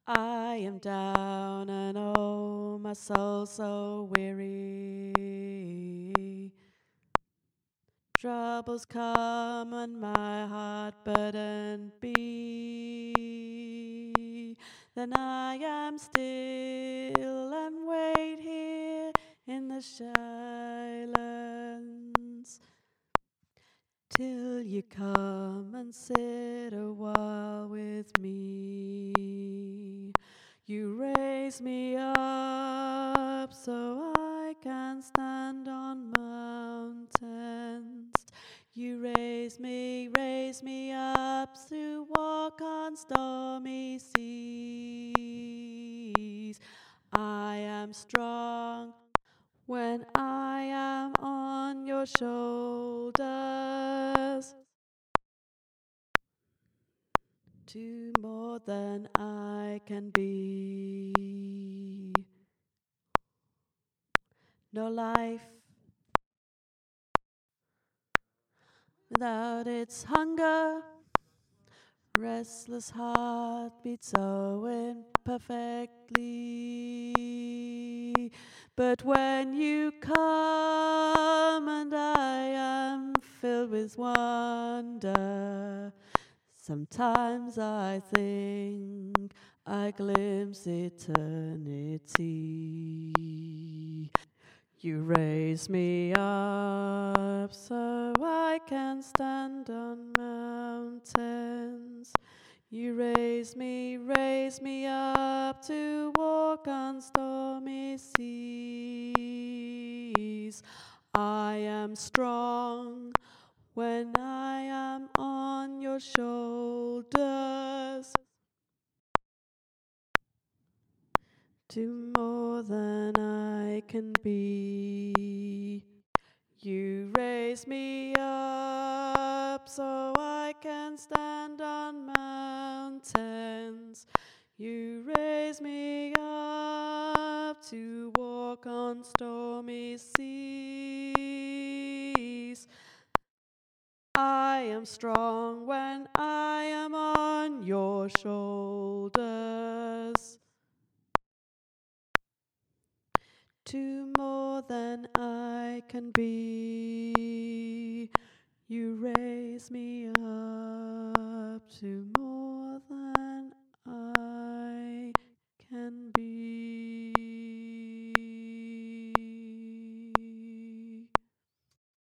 I am down and oh, my soul so weary. Troubles come and my heart burdened be. Then I am still and wait here in the silence till you come and sit a while with me. You raise me up so I can stand on mountains. You raise me up to walk on stormy seas. I am strong when I am on your shoulders. Do more than I can be. No life without its hunger. Restless heart beats so imperfectly. But when you come and I am filled with wonder, sometimes I think I glimpse eternity. You raise me up so I can stand on mountains. You raise me up to walk on stormy seas. I am strong when I am on your shoulders. Do more than I can be. You raise me up so I can stand on mountains. You raise me up to walk on stormy seas. I am strong when I am on your shoulders. To more than I can be. You raise me up to more.